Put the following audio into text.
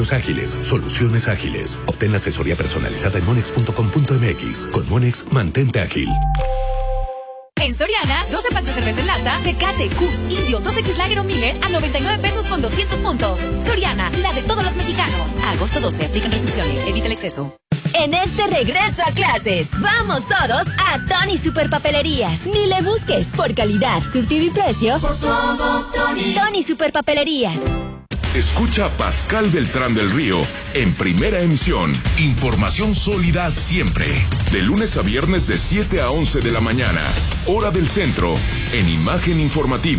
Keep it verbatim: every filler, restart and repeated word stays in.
Ágiles, soluciones ágiles. Obtén la asesoría personalizada en monex punto com punto m x. Con Monex, mantente ágil. En Soriana, doce packs de cerveza en lata, Tecate, Coors, Indio, dos X Lager o Miller a noventa y nueve pesos con doscientos puntos. Soriana, la de todos los mexicanos. A agosto doce, aplican restricciones, evita el exceso. En este regreso a clases, vamos todos a Tony Superpapelerías. Ni le busques, por calidad, surtido y precio. Somos Tony. Tony Superpapelerías. Escucha a Pascal Beltrán del Río en Primera Emisión. Información sólida siempre. De lunes a viernes de siete a once de la mañana. Hora del centro. En Imagen Informativa.